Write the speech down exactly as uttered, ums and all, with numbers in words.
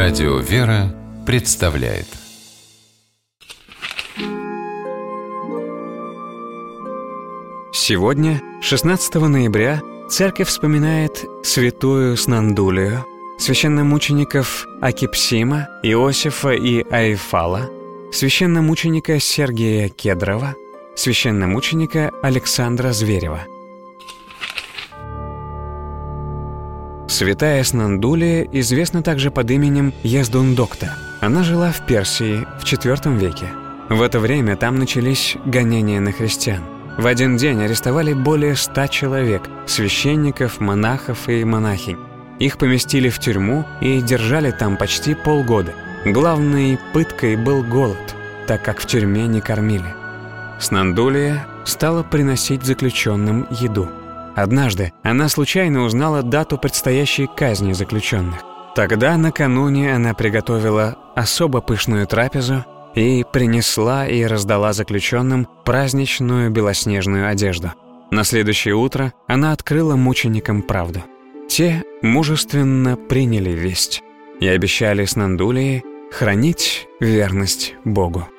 Радио «Вера» представляет. Сегодня, шестнадцатого ноября, церковь вспоминает святую Снандулию, священномучеников Акипсима, Иосифа и Аифала, священномученика Сергия Кедрова, священномученика Александра Зверева. Святая Снандулия известна также под именем Ездундокта. Она жила в Персии в четвёртом веке. В это время там начались гонения на христиан. В один день арестовали более ста человек – священников, монахов и монахинь. Их поместили в тюрьму и держали там почти полгода. Главной пыткой был голод, так как в тюрьме не кормили. Снандулия стала приносить заключенным еду. Однажды она случайно узнала дату предстоящей казни заключенных. Тогда накануне она приготовила особо пышную трапезу и принесла и раздала заключенным праздничную белоснежную одежду. На следующее утро она открыла мученикам правду. Те мужественно приняли весть и обещали Снандулии хранить верность Богу.